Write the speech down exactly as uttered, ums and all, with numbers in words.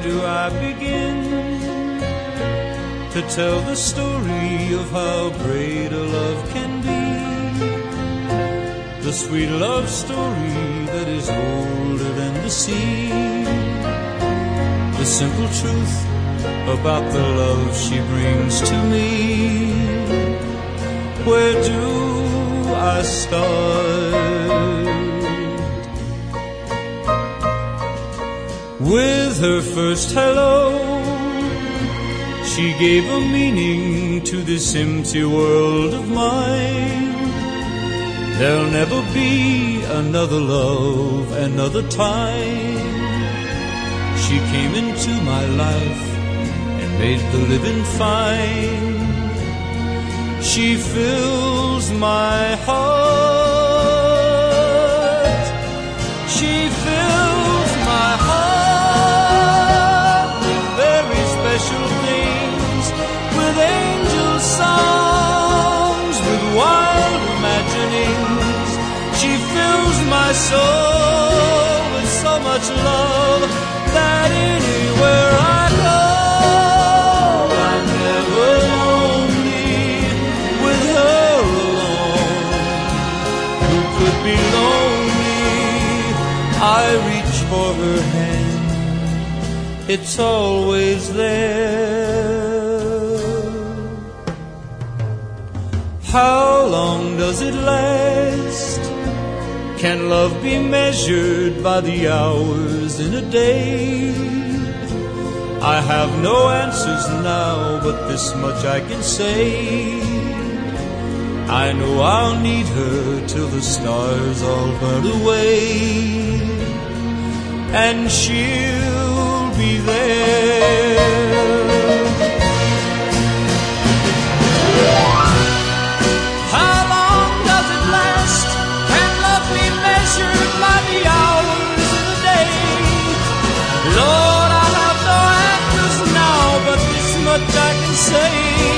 do I begin to tell the story of how great a love can be? The sweet love story that is older than the sea. The simple truth about the love she brings to me. Where do I start? With her first hello, she gave a meaning to this empty world of mine. There'll never be another love, another time. She came into my life and made the living fine. She fills my heart. She fills my heart with very special things, with angel songs, with wild imaginings. She fills my soul with so much love that anywhere I go, I'm never lonely with her alone. Who could be lonely? I reach for her hand, it's always there. How long does it last? Can love be measured by the hours in a day? I have no answers now, but this much I can say. I know I'll need her till the stars all burn away, and she'll be there. Lord, I have no answers now, but this much I can say.